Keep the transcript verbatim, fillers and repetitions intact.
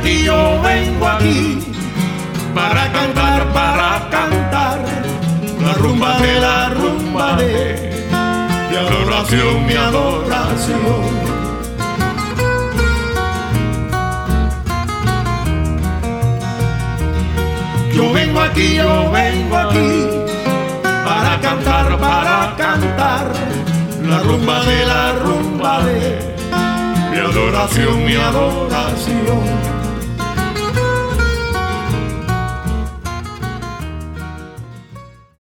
aquí, yo vengo aquí, para cantar, para cantar, la rumba de la rumba de mi adoración, mi adoración. Yo vengo aquí, yo vengo aquí, para cantar, para cantar, la rumba de la rumba de mi adoración, mi adoración.